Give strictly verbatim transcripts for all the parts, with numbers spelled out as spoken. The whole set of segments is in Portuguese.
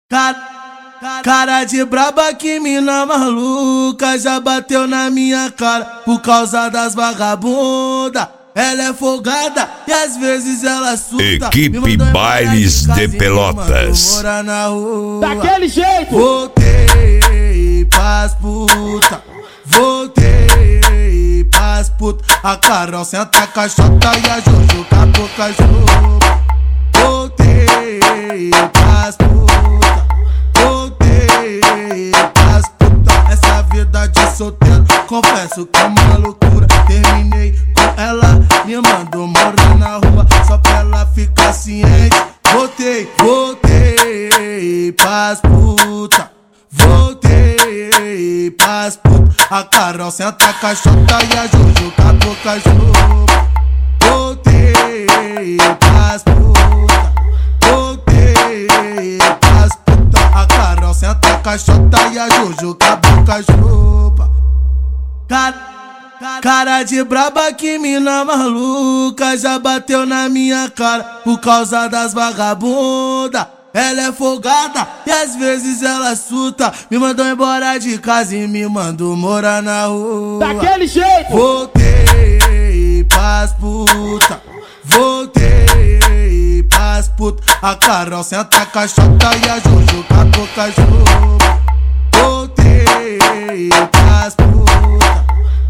Cara, cara de braba, que mina maluca, já bateu na minha cara por causa das vagabunda. Ela é folgada e às vezes ela assusta. Equipe Bailes de Pelotas. Morar na rua. Daquele jeito. Voltei pras puta, voltei pras puta. A Carol senta a caixota e a Jojo com a boca juba. Voltei pras puta, voltei pras puta. Essa vida de solteiro, confesso que é uma loucura. Terminei com ela, me mandou morar na rua só pra ela ficar ciente. Voltei, voltei pras puta, voltei pras puta. A Carol senta a caixota e a Jojo com a boca juba. Voltei pras puta, voltei pras puta. A Carol senta a caixota e a Jojo com a boca juba. Cara, cara de braba, que mina maluca, já bateu na minha cara por causa das vagabunda. Ela é folgada e às vezes ela assusta. Me mandou embora de casa e me mandou morar na rua. Daquele jeito. Voltei pras puta, voltei pras puta. A Carol senta a caixota e a Jojo com a boca juba. Voltei pras puta,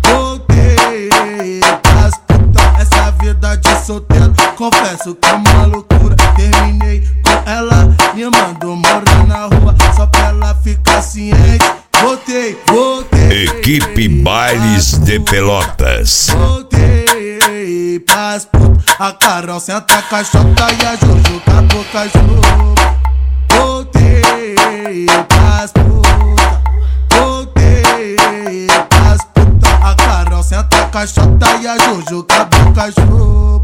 voltei pras puta. Essa vida de solteiro, confesso que é uma loucura. Terminei com ela, me mandou morar na rua só pra ela ficar ciente. Voltei, voltei. Equipe Bailes de Pelotas. Voltei pras puta. A Carol senta a caixota e a Jojo com a boca juba. Voltei pras puta, voltei pras puta. A Carol senta a caixota e a Jojo com a boca juba.